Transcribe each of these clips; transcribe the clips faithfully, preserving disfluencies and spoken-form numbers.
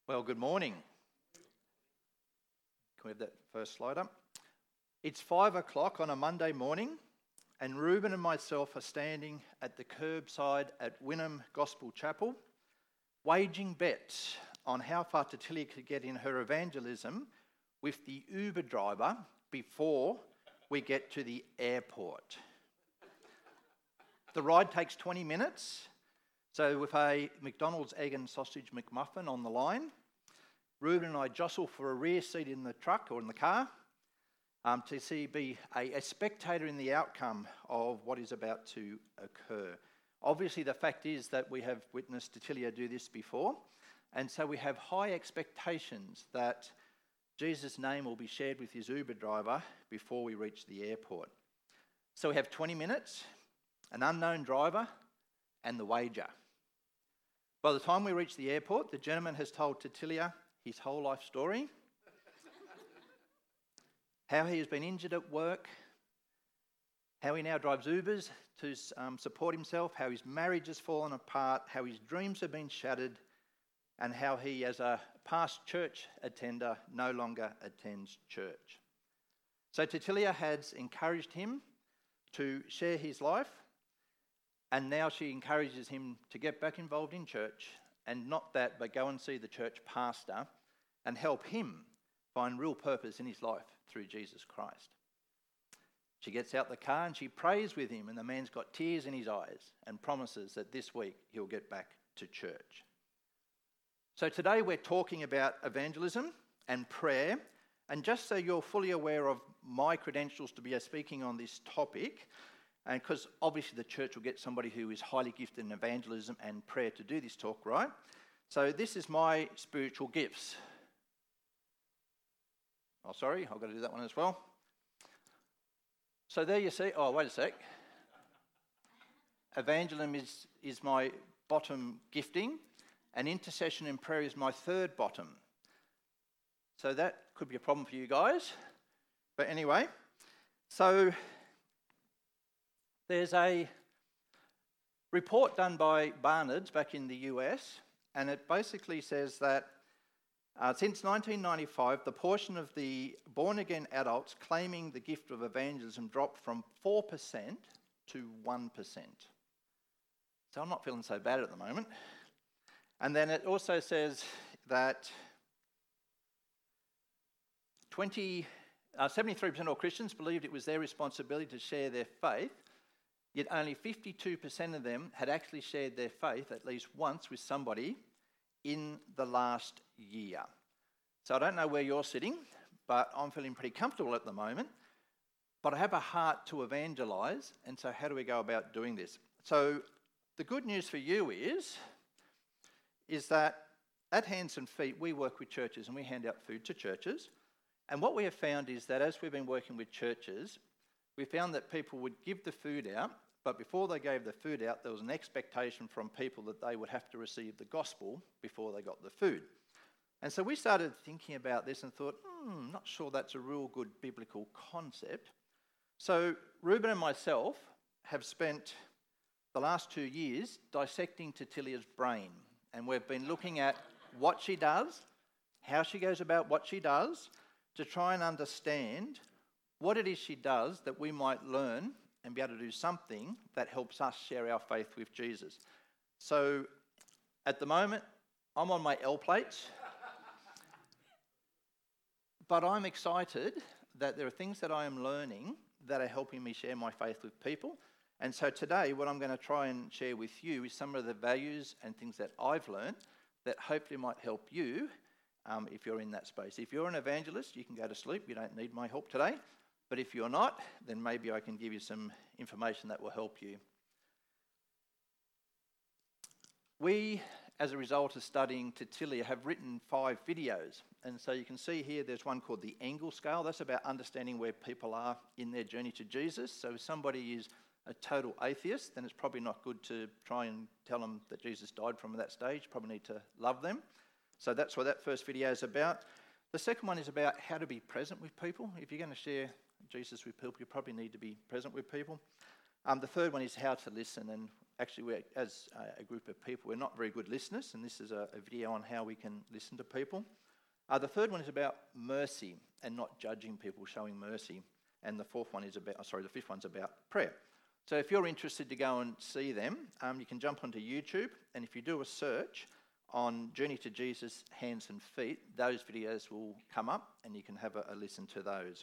Well, good morning. Can we have that first slide up? It's five o'clock on a Monday morning, and Reuben and myself are standing at the curbside at Wynnum Gospel Chapel, waging bets on how far Tatilia could get in her evangelism with the Uber driver before we get to the airport. The ride takes twenty minutes, so with a McDonald's egg and sausage McMuffin on the line, Reuben and I jostle for a rear seat in the truck or in the car um, to see be a, a spectator in the outcome of what is about to occur. Obviously, the fact is that we have witnessed Tatilia do this before, and so we have high expectations that Jesus' name will be shared with his Uber driver before we reach the airport. So we have twenty minutes, an unknown driver, and the wager. By the time we reach the airport, the gentleman has told Tatilia his whole life story, how he has been injured at work, how he now drives Ubers to um, support himself, how his marriage has fallen apart, how his dreams have been shattered, and how he, as a past church attender, no longer attends church. So Tatilia has encouraged him to share his life, and now she encourages him to get back involved in church, and not that, but go and see the church pastor and help him find real purpose in his life through Jesus Christ. She gets out the car and she prays with him, and the man's got tears in his eyes and promises that this week he'll get back to church. So today we're talking about evangelism and prayer, and just so you're fully aware of my credentials to be speaking on this topic, and because obviously the church will get somebody who is highly gifted in evangelism and prayer to do this talk, right? So this is my spiritual gifts. Oh, sorry, I've got to do that one as well. So there you see, oh, wait a sec. Evangelism is, is my bottom gifting, and intercession and prayer is my third bottom. So that could be a problem for you guys. But anyway, so there's a report done by Barnard's back in the U S, and it basically says that uh, since nineteen ninety-five, the portion of the born-again adults claiming the gift of evangelism dropped from four percent to one percent. So I'm not feeling so bad at the moment. And then it also says that twenty, uh, seventy-three percent of Christians believed it was their responsibility to share their faith, yet only fifty-two percent of them had actually shared their faith at least once with somebody in the last year. So I don't know where you're sitting, but I'm feeling pretty comfortable at the moment. But I have a heart to evangelise, and so how do we go about doing this? So the good news for you is, is that at Hands and Feet we work with churches and we hand out food to churches. And what we have found is that as we've been working with churches, we found that people would give the food out, but before they gave the food out, there was an expectation from people that they would have to receive the gospel before they got the food. And so we started thinking about this and thought, hmm, not sure that's a real good biblical concept. So Reuben and myself have spent the last two years dissecting Tatilia's brain, and we've been looking at what she does, how she goes about what she does, to try and understand what it is she does that we might learn and be able to do something that helps us share our faith with Jesus. So at the moment, I'm on my L plates, but I'm excited that there are things that I am learning that are helping me share my faith with people. And so today, what I'm going to try and share with you is some of the values and things that I've learned that hopefully might help you um, if you're in that space. If you're an evangelist, you can go to sleep. You don't need my help today. But if you're not, then maybe I can give you some information that will help you. We, as a result of studying Tatilia, have written five videos. And so you can see here there's one called the Engel Scale. That's about understanding where people are in their journey to Jesus. So if somebody is a total atheist, then it's probably not good to try and tell them that Jesus died from that stage. You probably need to love them. So that's what that first video is about. The second one is about how to be present with people. If you're going to share Jesus with people, you probably need to be present with people. Um, the third one is how to listen, and actually, we're, as a group of people, we're not very good listeners, and this is a, a video on how we can listen to people. Uh, the third one is about mercy and not judging people, showing mercy. And the fourth one is about, oh, sorry, the fifth one's about prayer. So if you're interested to go and see them, um, you can jump onto YouTube, and if you do a search on Journey to Jesus, Hands and Feet, those videos will come up, and you can have a, a listen to those.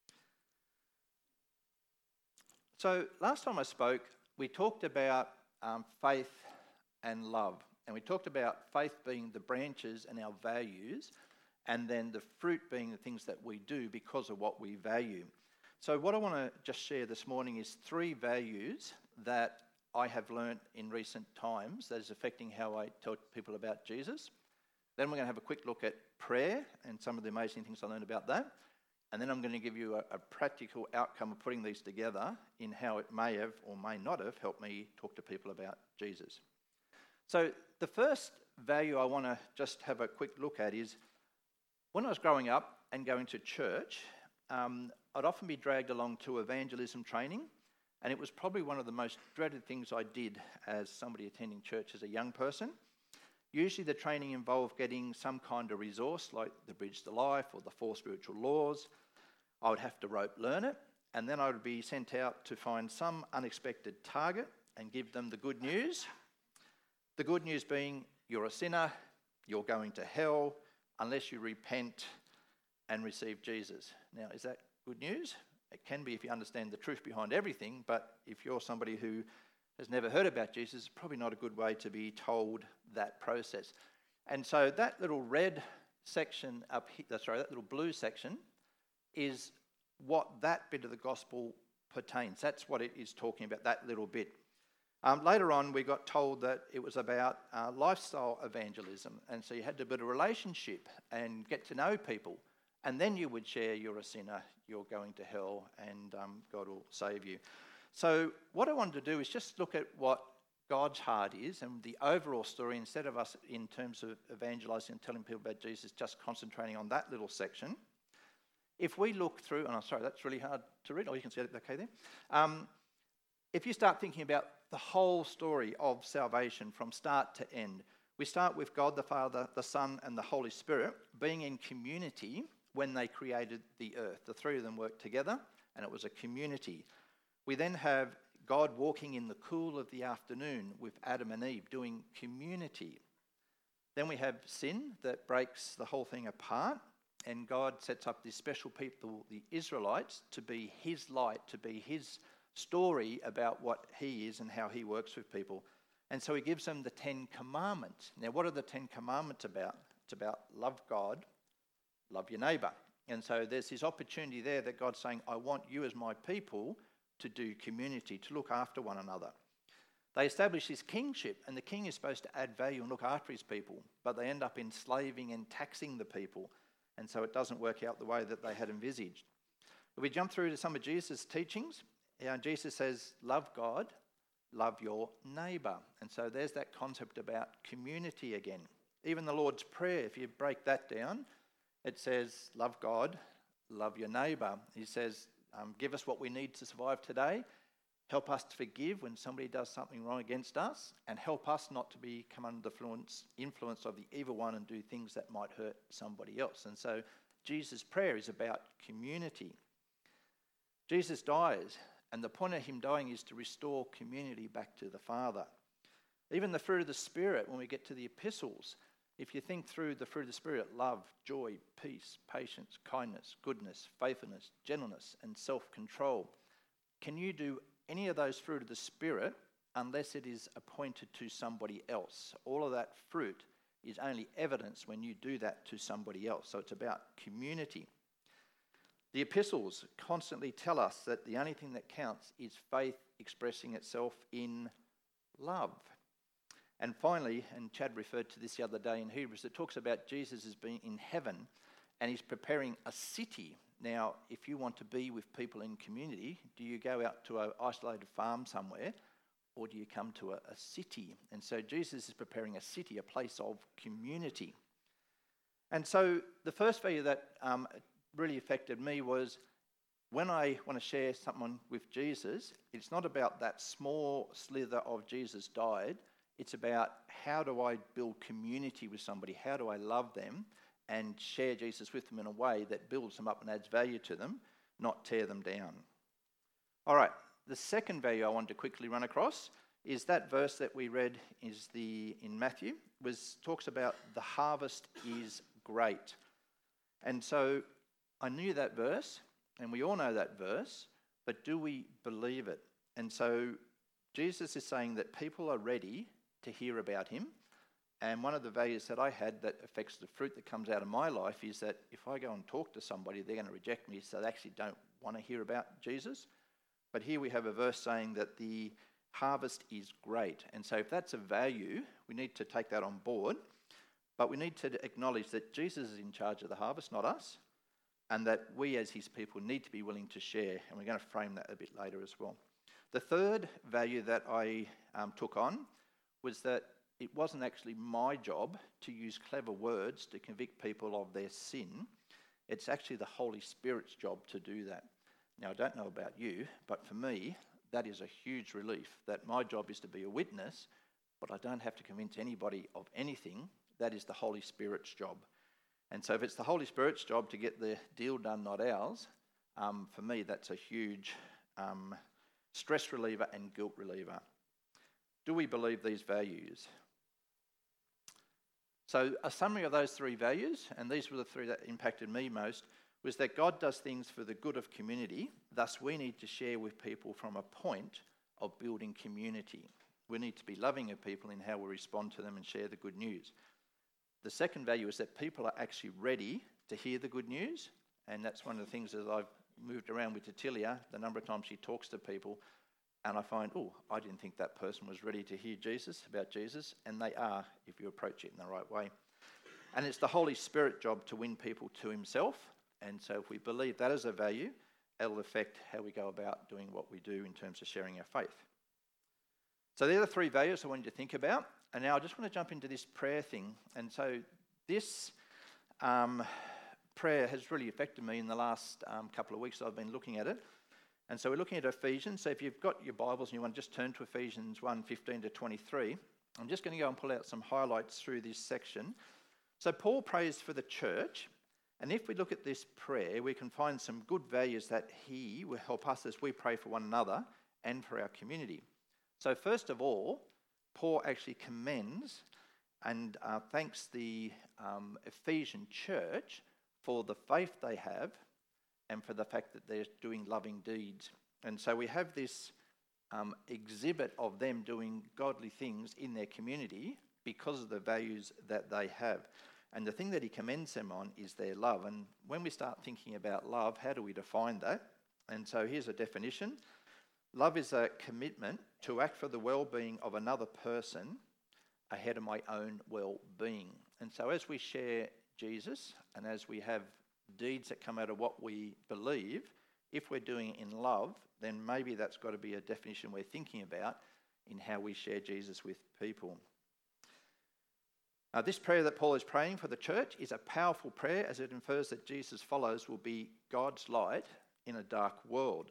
So last time I spoke, we talked about um, faith and love, and we talked about faith being the branches and our values, and then the fruit being the things that we do because of what we value. So what I want to just share this morning is three values that I have learnt in recent times that is affecting how I tell people about Jesus. Then we're going to have a quick look at prayer and some of the amazing things I learned about that. And then I'm going to give you a, a practical outcome of putting these together in how it may have or may not have helped me talk to people about Jesus. So the first value I want to just have a quick look at is when I was growing up and going to church, um, I'd often be dragged along to evangelism training, and it was probably one of the most dreaded things I did as somebody attending church as a young person. Usually the training involved getting some kind of resource like the Bridge to Life or the Four Spiritual Laws. I would have to rope learn it, and then I would be sent out to find some unexpected target and give them the good news. The good news being, you're a sinner, you're going to hell unless you repent and receive Jesus. Now, is that good news? It can be if you understand the truth behind everything, but if you're somebody who has never heard about Jesus, it's probably not a good way to be told that process. And so that little red section up here, sorry, that little blue section is what that bit of the gospel pertains. That's what it is talking about, that little bit. Um, later on, we got told that it was about uh, lifestyle evangelism, and so you had to build a relationship and get to know people, and then you would share you're a sinner, you're going to hell, and um, God will save you. So what I wanted to do is just look at what God's heart is and the overall story, instead of us in terms of evangelising and telling people about Jesus, just concentrating on that little section. If we look through, and I'm sorry, that's really hard to read. Oh, you can see it okay there. Um, if you start thinking about the whole story of salvation from start to end, we start with God the Father, the Son, and the Holy Spirit being in community when they created the earth. The three of them worked together, and it was a community. We then have God walking in the cool of the afternoon with Adam and Eve doing community. Then we have sin that breaks the whole thing apart, and God sets up this special people, the Israelites, to be his light, to be his story about what he is and how he works with people. And so he gives them the Ten Commandments. Now, what are the Ten Commandments about? It's about love God, love your neighbour. And so there's this opportunity there that God's saying, I want you as my people to do community, to look after one another. They establish this kingship, and the king is supposed to add value and look after his people, but they end up enslaving and taxing the people, and so it doesn't work out the way that they had envisaged. If we jump through to some of Jesus' teachings, you know, Jesus says, love God, love your neighbour. And so there's that concept about community again. Even the Lord's Prayer, if you break that down, it says, love God, love your neighbour. He says, um, give us what we need to survive today. Help us to forgive when somebody does something wrong against us, and help us not to become under the influence, influence of the evil one and do things that might hurt somebody else. And so Jesus' prayer is about community. Jesus dies, and the point of him dying is to restore community back to the Father. Even the fruit of the Spirit, when we get to the epistles, if you think through the fruit of the Spirit, love, joy, peace, patience, kindness, goodness, faithfulness, gentleness, and self-control, can you do any of those fruit of the Spirit unless it is appointed to somebody else? All of that fruit is only evidence when you do that to somebody else. So it's about community. The epistles constantly tell us that the only thing that counts is faith expressing itself in love. And finally, and Chad referred to this the other day in Hebrews, it talks about Jesus as being in heaven and he's preparing a city. Now, if you want to be with people in community, do you go out to an isolated farm somewhere, or do you come to a, a city? And so Jesus is preparing a city, a place of community. And so the first value that um, really affected me was when I want to share someone with Jesus, it's not about that small slither of Jesus died. It's about how do I build community with somebody? How do I love them and share Jesus with them in a way that builds them up and adds value to them, not tear them down? All right, the second value I wanted to quickly run across is that verse that we read is the in Matthew, was talks about the harvest is great. And so I knew that verse, and we all know that verse, but do we believe it? And so Jesus is saying that people are ready to hear about him. And one of the values that I had that affects the fruit that comes out of my life is that if I go and talk to somebody, they're going to reject me, so they actually don't want to hear about Jesus. But here we have a verse saying that the harvest is great. And so if that's a value, we need to take that on board. But we need to acknowledge that Jesus is in charge of the harvest, not us, and that we as his people need to be willing to share. And we're going to frame that a bit later as well. The third value that I um, took on was that it wasn't actually my job to use clever words to convict people of their sin. It's actually the Holy Spirit's job to do that. Now, I don't know about you, but for me, that is a huge relief, that my job is to be a witness, but I don't have to convince anybody of anything. That is the Holy Spirit's job. And so if it's the Holy Spirit's job to get the deal done, not ours, um, for me, that's a huge um, stress reliever and guilt reliever. Do we believe these values? So a summary of those three values, and these were the three that impacted me most, was that God does things for the good of community. Thus, we need to share with people from a point of building community. We need to be loving of people in how we respond to them and share the good news. The second value is that people are actually ready to hear the good news, and that's one of the things that I've moved around with Tatilia, the number of times she talks to people, and I find, oh, I didn't think that person was ready to hear Jesus, about Jesus, and they are if you approach it in the right way. And it's the Holy Spirit's job to win people to himself, and so if we believe that is a value, it'll affect how we go about doing what we do in terms of sharing our faith. So they're the three values I wanted you to think about. And now I just want to jump into this prayer thing. And so this um, prayer has really affected me in the last um, couple of weeks I've been looking at it. And so we're looking at Ephesians. So if you've got your Bibles and you want to just turn to Ephesians one, fifteen to twenty-three, I'm just going to go and pull out some highlights through this section. So Paul prays for the church. And if we look at this prayer, we can find some good values that he will help us as we pray for one another and for our community. So first of all, Paul actually commends and uh, thanks the um, Ephesian church for the faith they have and for the fact that they're doing loving deeds. And so we have this um, exhibit of them doing godly things in their community because of the values that they have. And the thing that he commends them on is their love. And when we start thinking about love, how do we define that? And so here's a definition. Love is a commitment to act for the well-being of another person ahead of my own well-being. And so as we share Jesus and as we have deeds that come out of what we believe, if we're doing it in love, then maybe that's got to be a definition we're thinking about in how we share Jesus with people. Uh, this prayer that Paul is praying for the church is a powerful prayer as it infers that Jesus' followers will be God's light in a dark world.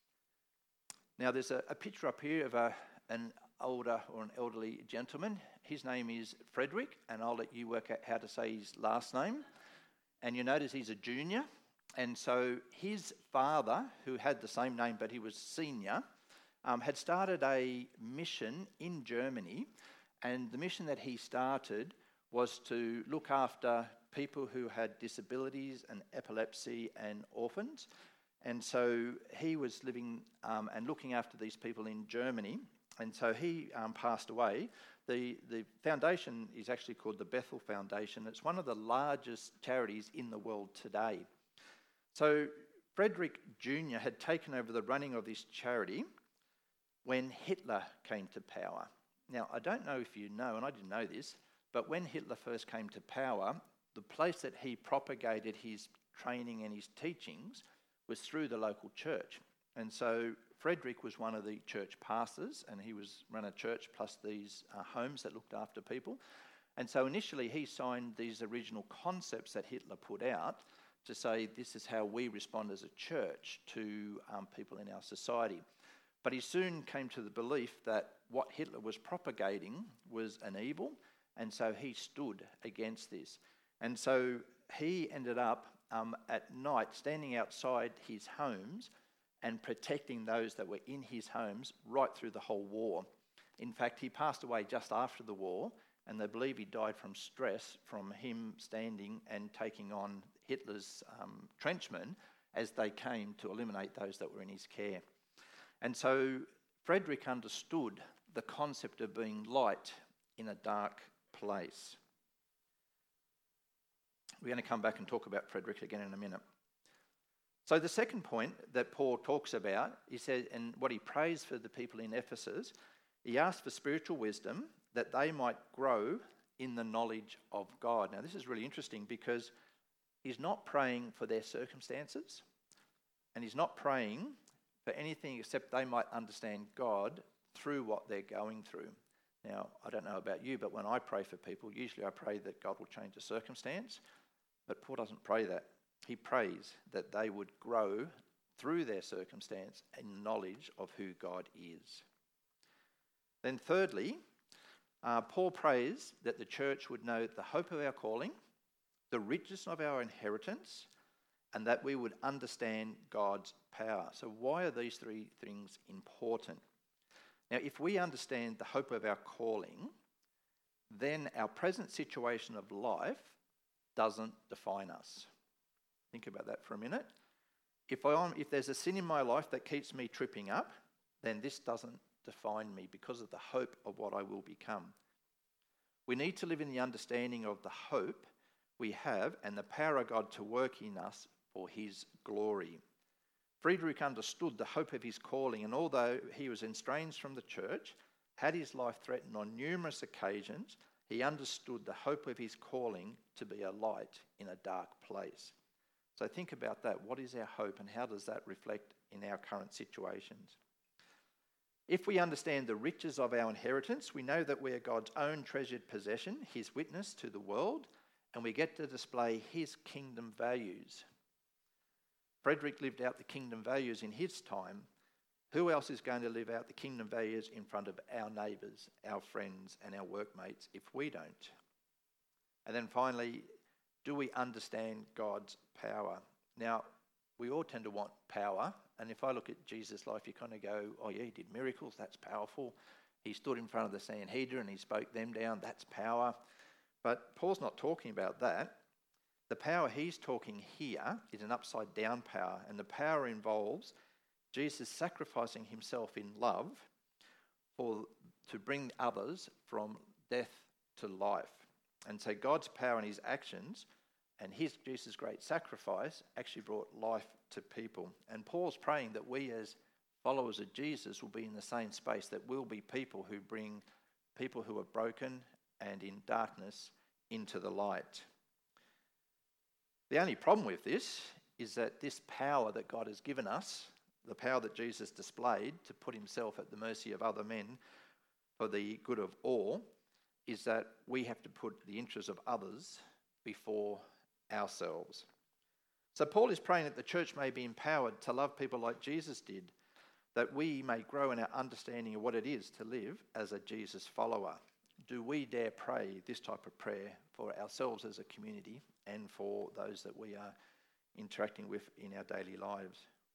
Now there's a, a picture up here of a, an older or an elderly gentleman. His name is Frederick, and I'll let you work out how to say his last name. And you notice he's a junior, and so his father, who had the same name but he was senior, um, had started a mission in Germany, and the mission that he started was to look after people who had disabilities and epilepsy and orphans. And so he was living um, and looking after these people in Germany. And so he um, passed away. The, the foundation is actually called the Bethel Foundation. It's one of the largest charities in the world today. So Frederick Junior had taken over the running of this charity when Hitler came to power. Now, I don't know if you know, and I didn't know this, but when Hitler first came to power, the place that he propagated his training and his teachings was through the local church. And so Frederick was one of the church pastors, and he was run a church plus these uh, homes that looked after people. And so initially he signed these original concepts that Hitler put out to say this is how we respond as a church to um, people in our society. But he soon came to the belief that what Hitler was propagating was an evil, and so he stood against this. And so he ended up um, at night standing outside his homes and protecting those that were in his homes right through the whole war. In fact, he passed away just after the war, and they believe he died from stress from him standing and taking on Hitler's um, trenchmen as they came to eliminate those that were in his care. And so Frederick understood the concept of being light in a dark place. We're going to come back and talk about Frederick again in a minute. So the second point that Paul talks about, he said, and what he prays for the people in Ephesus, he asked for spiritual wisdom that they might grow in the knowledge of God. Now this is really interesting because he's not praying for their circumstances, and he's not praying for anything except they might understand God through what they're going through. Now, I don't know about you, but when I pray for people, usually I pray that God will change the circumstance, but Paul doesn't pray that. He prays that they would grow through their circumstance in knowledge of who God is. Then thirdly, uh, Paul prays that the church would know the hope of our calling, the riches of our inheritance, and that we would understand God's power. So why are these three things important? Now, if we understand the hope of our calling, then our present situation of life doesn't define us. Think about that for a minute. If, I'm, if there's a sin in my life that keeps me tripping up, then this doesn't define me because of the hope of what I will become. We need to live in the understanding of the hope we have and the power of God to work in us for his glory. Friedrich understood the hope of his calling, and although he was estranged from the church, had his life threatened on numerous occasions, he understood the hope of his calling to be a light in a dark place. So think about that. What is our hope, and how does that reflect in our current situations? If we understand the riches of our inheritance, we know that we are God's own treasured possession, his witness to the world, and we get to display his kingdom values. Frederick lived out the kingdom values in his time. Who else is going to live out the kingdom values in front of our neighbours, our friends, and our workmates if we don't? And then finally, do we understand God's power? Now, we all tend to want power, and if I look at Jesus' life, you kind of go, oh yeah, he did miracles, that's powerful. He stood in front of the Sanhedrin and he spoke them down, that's power. But Paul's not talking about that. The power he's talking here is an upside down power, and the power involves Jesus sacrificing himself in love for to bring others from death to life. And so God's power in his actions and his Jesus' great sacrifice actually brought life to people. And Paul's praying that we as followers of Jesus will be in the same space, that we'll be people who bring people who are broken and in darkness into the light. The only problem with this is that this power that God has given us, the power that Jesus displayed to put himself at the mercy of other men for the good of all, is that we have to put the interests of others before ourselves. So Paul is praying that the church may be empowered to love people like Jesus did, that we may grow in our understanding of what it is to live as a Jesus follower. Do we dare pray this type of prayer for ourselves as a community and for those that we are interacting with in our daily lives?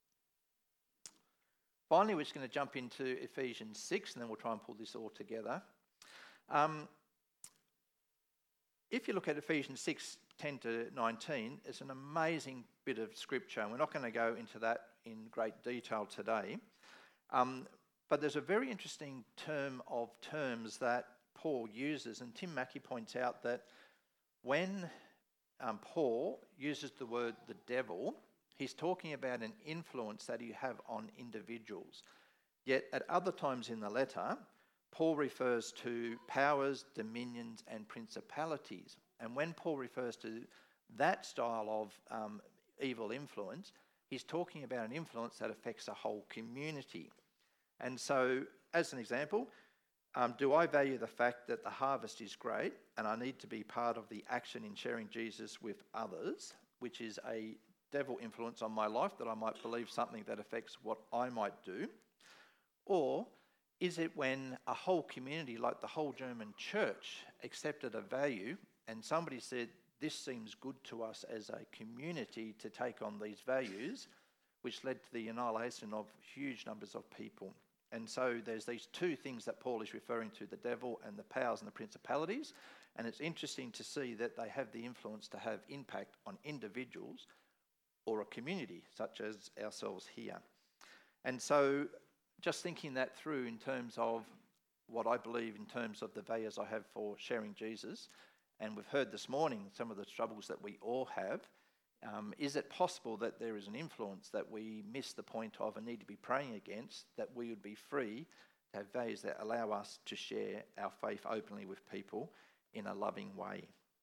Finally, we're just going to jump into Ephesians six, and then we'll try and pull this all together. Um, if you look at Ephesians six, ten to nineteen, it's an amazing bit of scripture, and we're not going to go into that in great detail today. Um, but there's a very interesting term of terms that Paul uses, and Tim Mackey points out that when um, Paul uses the word the devil, he's talking about an influence that you have on individuals. Yet at other times in the letter, Paul refers to powers, dominions, and principalities. And when Paul refers to that style of um, evil influence, he's talking about an influence that affects a whole community. And so, as an example, um, do I value the fact that the harvest is great and I need to be part of the action in sharing Jesus with others, which is a devil influence on my life, that I might believe something that affects what I might do? Or is it when a whole community, like the whole German church, accepted a value and somebody said, this seems good to us as a community to take on these values, which led to the annihilation of huge numbers of people? And so there's these two things that Paul is referring to, the devil and the powers and the principalities. And it's interesting to see that they have the influence to have impact on individuals or a community, such as ourselves here. And so just thinking that through in terms of what I believe in terms of the values I have for sharing Jesus, and we've heard this morning some of the troubles that we all have, um, is it possible that there is an influence that we miss the point of and need to be praying against, that we would be free to have values that allow us to share our faith openly with people in a loving way?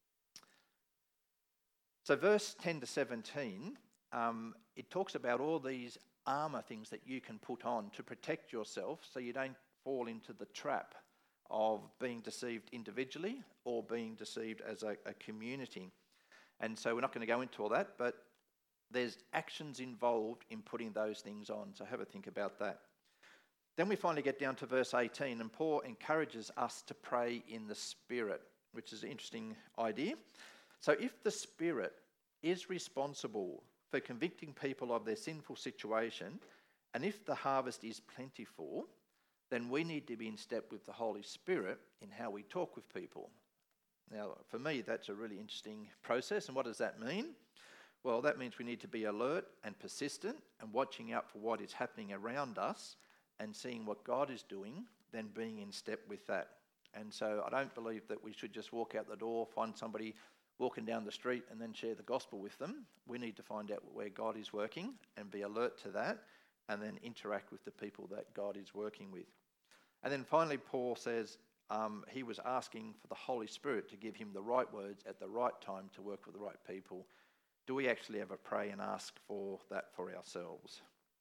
So verse ten to seventeen, um, it talks about all these armour things that you can put on to protect yourself so you don't fall into the trap of being deceived individually or being deceived as a, a community. And so we're not going to go into all that, but there's actions involved in putting those things on. So have a think about that. Then we finally get down to verse eighteen, and Paul encourages us to pray in the Spirit, which is an interesting idea. So if the Spirit is responsible for convicting people of their sinful situation, and if the harvest is plentiful, then we need to be in step with the Holy Spirit in how we talk with people. Now, for me, that's a really interesting process. And what does that mean? Well, that means we need to be alert and persistent and watching out for what is happening around us and seeing what God is doing, then being in step with that. And so I don't believe that we should just walk out the door, find somebody walking down the street and then share the gospel with them. We need to find out where God is working and be alert to that, and then interact with the people that God is working with. And then finally, Paul says um, he was asking for the Holy Spirit to give him the right words at the right time to work with the right people. Do we actually ever pray and ask for that for ourselves?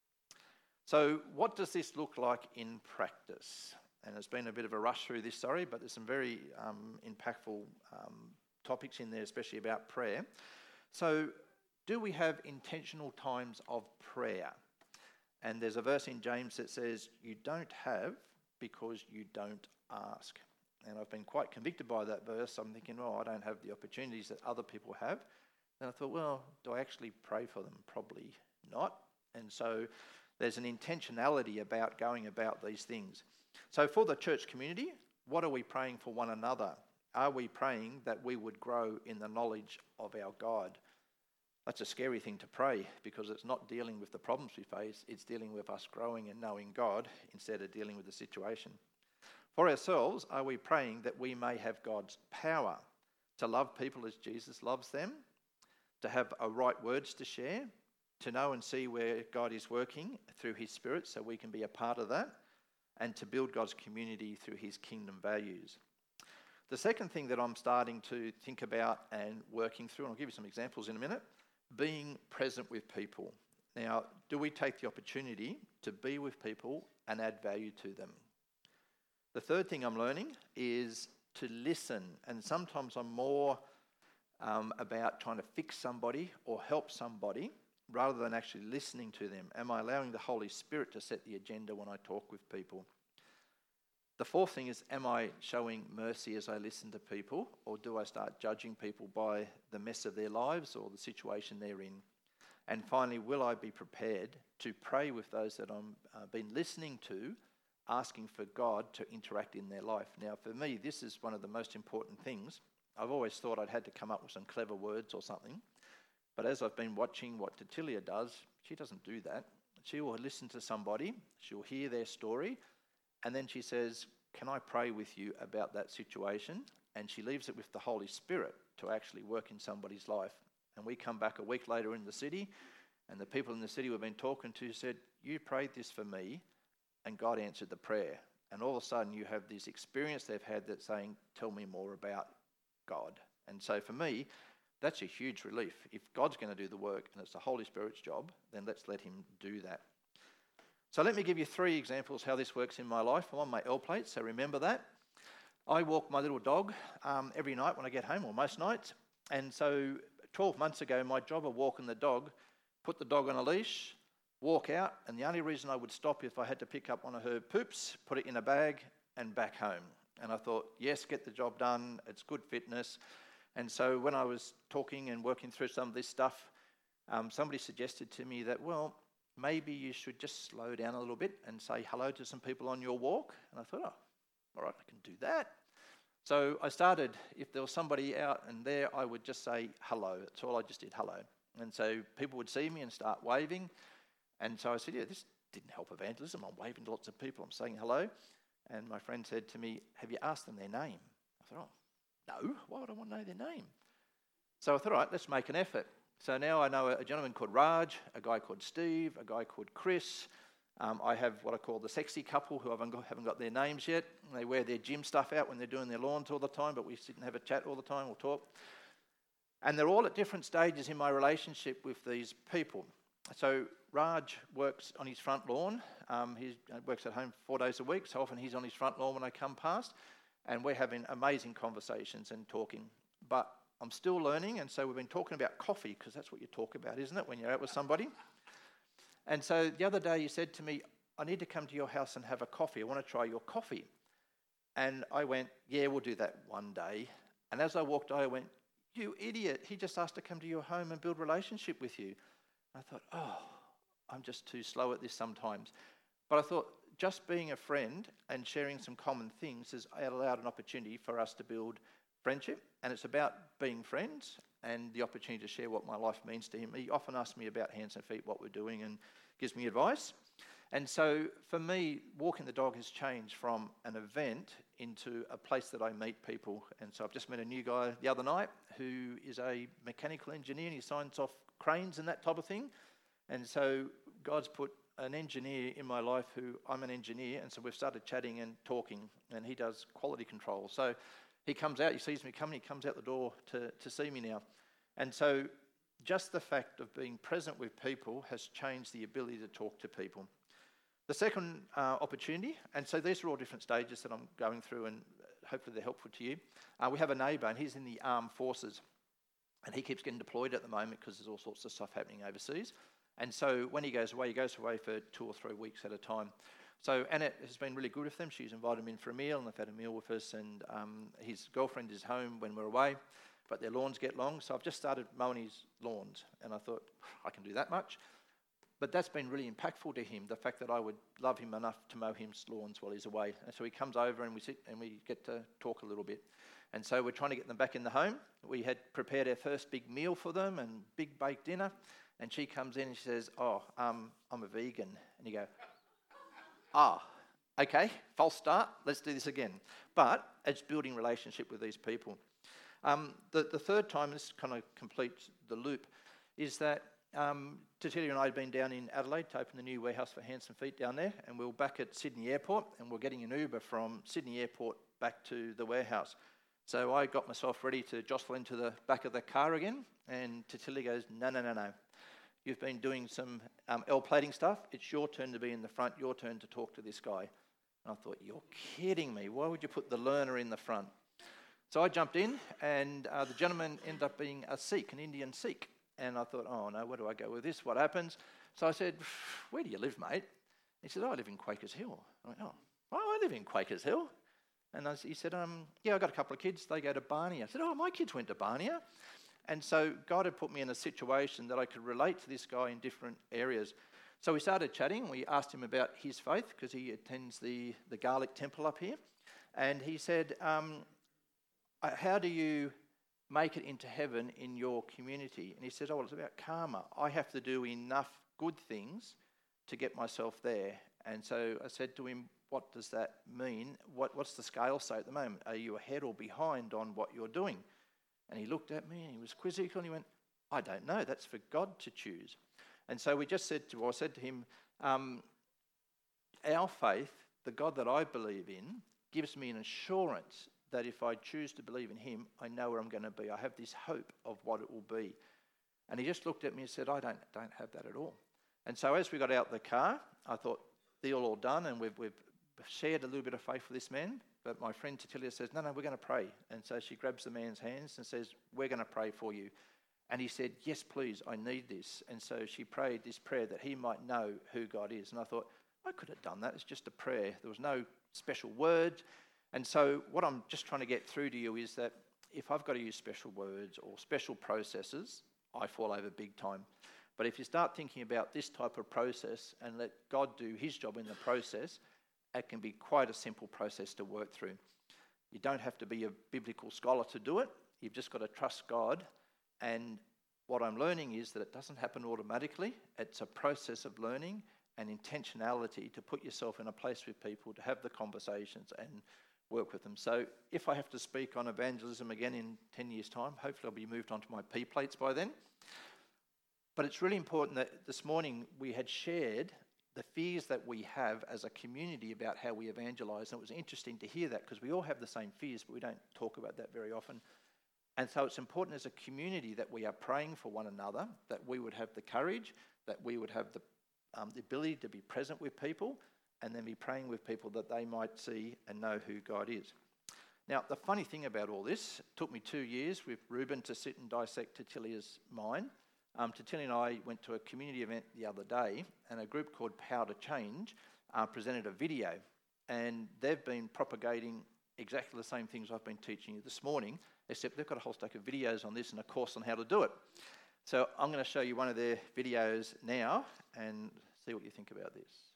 So what does this look like in practice? And it's been a bit of a rush through this, sorry, but there's some very um, impactful um, topics in there, especially about prayer. So do we have intentional times of prayer? And there's a verse in James that says, you don't have because you don't ask. And I've been quite convicted by that verse. I'm thinking, well, I don't have the opportunities that other people have. And I thought, well, do I actually pray for them? Probably not. And so there's an intentionality about going about these things. So for the church community, what are we praying for one another? Are we praying that we would grow in the knowledge of our God? That's a scary thing to pray, because it's not dealing with the problems we face, it's dealing with us growing and knowing God instead of dealing with the situation. For ourselves, are we praying that we may have God's power to love people as Jesus loves them, to have a right words to share, to know and see where God is working through his Spirit so we can be a part of that, and to build God's community through his kingdom values? The second thing that I'm starting to think about and working through, and I'll give you some examples in a minute, being present with people. Now, do we take the opportunity to be with people and add value to them? The third thing I'm learning is to listen, and sometimes I'm more um, about trying to fix somebody or help somebody rather than actually listening to them. Am I allowing the Holy Spirit to set the agenda when I talk with people? The fourth thing is, am I showing mercy as I listen to people, or do I start judging people by the mess of their lives or the situation they're in? And finally, will I be prepared to pray with those that I've uh, been listening to, asking for God to interact in their life? Now, for me, this is one of the most important things. I've always thought I'd had to come up with some clever words or something, but as I've been watching what Tatilia does, she doesn't do that. She will listen to somebody, she'll hear their story, and then she says, can I pray with you about that situation? And she leaves it with the Holy Spirit to actually work in somebody's life. And we come back a week later in the city, and the people in the city we've been talking to said, you prayed this for me, and God answered the prayer. And all of a sudden you have this experience they've had that's saying, tell me more about God. And so for me, that's a huge relief. If God's going to do the work and it's the Holy Spirit's job, then let's let him do that. So let me give you three examples how this works in my life. I'm on my L plate, so remember that. I walk my little dog um, every night when I get home, or most nights. And so twelve months ago, my job of walking the dog, put the dog on a leash, walk out, and the only reason I would stop if I had to pick up one of her poops, put it in a bag, and back home. And I thought, yes, get the job done, it's good fitness. And so when I was talking and working through some of this stuff, um, somebody suggested to me that, well, maybe you should just slow down a little bit and say hello to some people on your walk. And I thought, oh, all right, I can do that. So I started, if there was somebody out and there, I would just say hello. That's all I just did, hello. And so people would see me and start waving. And so I said, yeah, this didn't help evangelism. I'm waving to lots of people. I'm saying hello. And my friend said to me, have you asked them their name? I thought, oh, no, why would I want to know their name? So I thought, all right, let's make an effort. So now I know a gentleman called Raj, a guy called Steve, a guy called Chris. Um, I have what I call the sexy couple who haven't got, haven't got their names yet. They wear their gym stuff out when they're doing their lawns all the time, but we sit and have a chat all the time, we'll talk. And they're all at different stages in my relationship with these people. So Raj works on his front lawn. Um, he works at home four days a week, so often he's on his front lawn when I come past. And we're having amazing conversations and talking. But I'm still learning, and so we've been talking about coffee, because that's what you talk about, isn't it, when you're out with somebody? And so the other day he said to me, I need to come to your house and have a coffee. I want to try your coffee. And I went, yeah, we'll do that one day. And as I walked, I went, you idiot, he just asked to come to your home and build a relationship with you. I thought, oh, I'm just too slow at this sometimes. But I thought, just being a friend and sharing some common things has allowed an opportunity for us to build friendship. And it's about being friends and the opportunity to share what my life means to him. He often asks me about hands and feet, what we're doing, and gives me advice. And so for me, walking the dog has changed from an event into a place that I meet people. And so I've just met a new guy the other night who is a mechanical engineer, and he signs off cranes and that type of thing. And so God's put an engineer in my life who, I'm an engineer, and so we've started chatting and talking, and he does quality control. So he comes out, he sees me coming, he comes out the door to, to see me now. And so just the fact of being present with people has changed the ability to talk to people. The second uh, opportunity, and so these are all different stages that I'm going through, and hopefully they're helpful to you. Uh, we have a neighbour, and he's in the armed forces, and he keeps getting deployed at the moment because there's all sorts of stuff happening overseas. And so when he goes away, he goes away for two or three weeks at a time. So Annette has been really good with them. She's invited him in for a meal, and they've had a meal with us, and um, his girlfriend is home when we're away, but their lawns get long. So I've just started mowing his lawns, and I thought, I can do that much. But that's been really impactful to him, the fact that I would love him enough to mow his lawns while he's away. And so he comes over and we sit and we get to talk a little bit. And so we're trying to get them back in the home. We had prepared our first big meal for them and big baked dinner. And she comes in and she says, oh, um, I'm a vegan. And you go, ah, okay, false start, let's do this again. But it's building relationship with these people. Um, the, the third time, this kind of completes the loop, is that um, Tatilia and I had been down in Adelaide to open the new warehouse for Hands and Feet down there, and we were back at Sydney Airport, and we're getting an Uber from Sydney Airport back to the warehouse. So I got myself ready to jostle into the back of the car again, and Tatilia goes, no, no, no, no. You've been doing some um, L-plating stuff. It's your turn to be in the front, your turn to talk to this guy. And I thought, you're kidding me. Why would you put the learner in the front? So I jumped in, and uh, the gentleman ended up being a Sikh, an Indian Sikh. And I thought, oh, no, where do I go with this? What happens? So I said, where do you live, mate? He said, oh, I live in Quakers Hill. I went, oh, oh I live in Quakers Hill. And I, he said, um, yeah, I've got a couple of kids. They go to Barnia. I said, oh, my kids went to Barnia. And so God had put me in a situation that I could relate to this guy in different areas. So we started chatting. We asked him about his faith because he attends the, the Garlic Temple up here. And he said, um, how do you make it into heaven in your community? And he said, oh, well, it's about karma. I have to do enough good things to get myself there. And so I said to him, what does that mean? What, what's the scale say at the moment? Are you ahead or behind on what you're doing? And he looked at me and he was quizzical and he went, I don't know, that's for God to choose. And so we just said to, well, I said to him, um, our faith, the God that I believe in, gives me an assurance that if I choose to believe in him, I know where I'm going to be. I have this hope of what it will be. And he just looked at me and said, I don't don't have that at all. And so as we got out the car, I thought, deal all done, and we've, we've shared a little bit of faith with this man. But my friend Tatilia says, no, no, we're going to pray. And so she grabs the man's hands and says, we're going to pray for you. And he said, yes, please, I need this. And so she prayed this prayer that he might know who God is. And I thought, I could have done that. It's just a prayer. There was no special word. And so what I'm just trying to get through to you is that if I've got to use special words or special processes, I fall over big time. But if you start thinking about this type of process and let God do his job in the process, it can be quite a simple process to work through. You don't have to be a biblical scholar to do it. You've just got to trust God. And what I'm learning is that it doesn't happen automatically. It's a process of learning and intentionality to put yourself in a place with people, to have the conversations and work with them. So if I have to speak on evangelism again in ten years' time, hopefully I'll be moved on to my P plates by then. But it's really important that this morning we had shared the fears that we have as a community about how we evangelise. And it was interesting to hear that because we all have the same fears, but we don't talk about that very often. And so it's important as a community that we are praying for one another, that we would have the courage, that we would have the, um, the ability to be present with people, and then be praying with people that they might see and know who God is. Now, the funny thing about all this, it took me two years with Reuben to sit and dissect Titilia's mind. Um, Titilia and I went to a community event the other day, and a group called Power to Change uh, presented a video, and they've been propagating exactly the same things I've been teaching you this morning, except they've got a whole stack of videos on this and a course on how to do it. So I'm going to show you one of their videos now and see what you think about this.